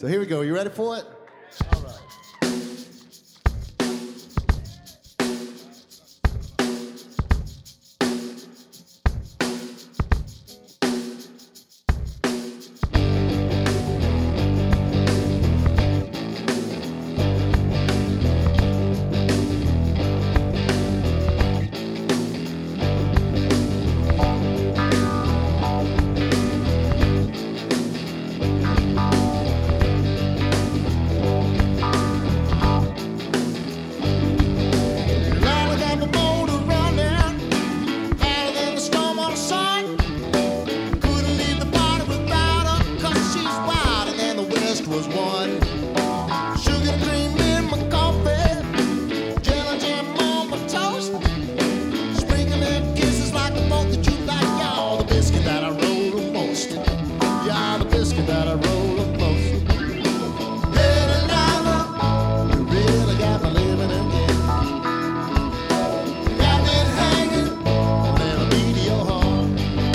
So here we go. You ready for it? All right. Was one sugar cream in my coffee, jelly jam on my toast, sprinkling kisses like the boat that you like. Y'all the biscuit that I roll the most. Y'all the biscuit that I roll the most. Hey, Delilah, you really got me living again. Got me hanging on the beat of your heart.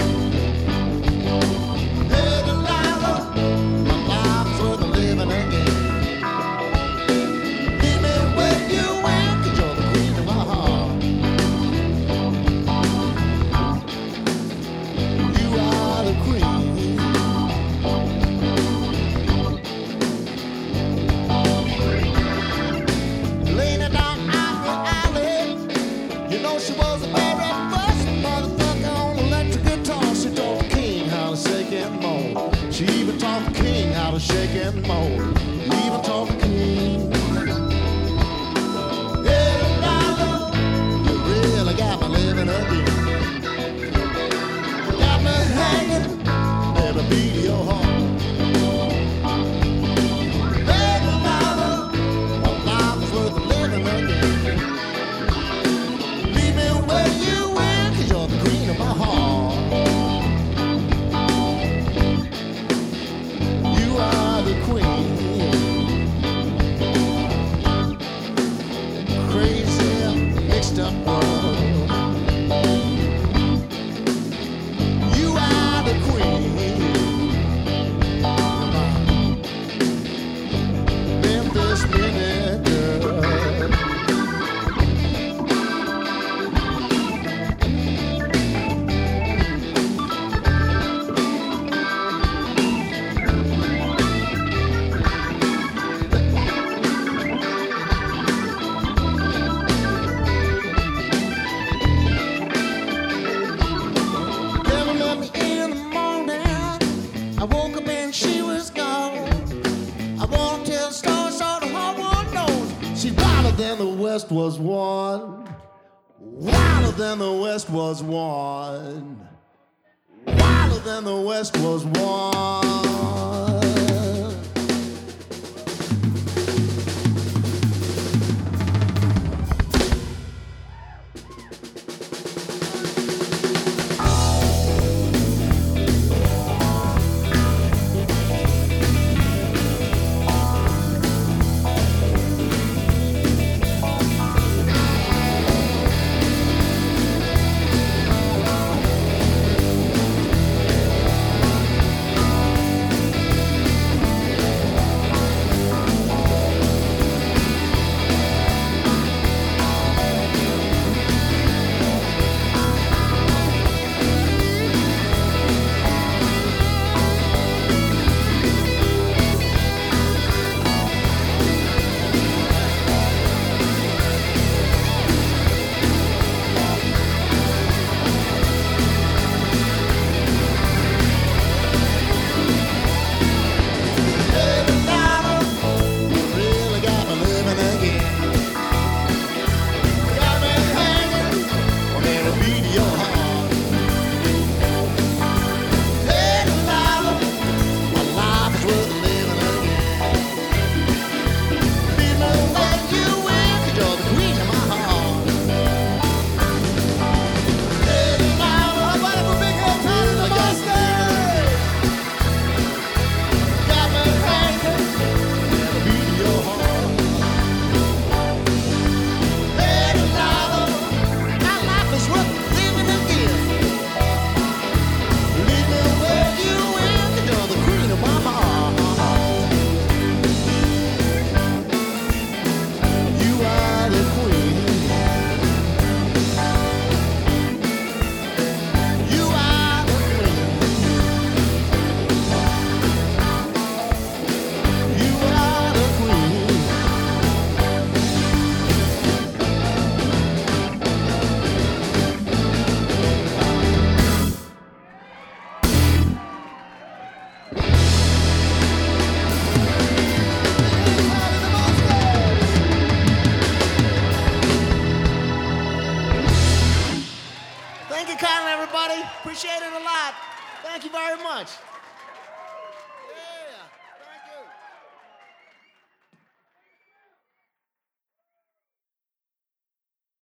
Hey, Delilah, living again. Leave me where you went, 'cause you're the queen of my heart. You are the queen. Laying down Ivory Alley, you know she was the very first motherfucker on electric guitar. She taught the king how to shake and moan. She even taught the king how to shake and moan. Even taught the king. Hey, Delilah, you really got me living again. Got me hanging at the beat of your heart. Hey, Delilah, my life is worth living again. Leave me where you went, 'cause you're the queen of my heart. You are the queen. Crazy, mixed up world. You are the queen. Memphis Minute Girl. I woke up and she was gone. I wanna tell stories so the whole world knows. She wilder than the West was one. Wilder than the West was one. Wilder than the West was one. Conlon, everybody. Appreciate it a lot. Thank you very much.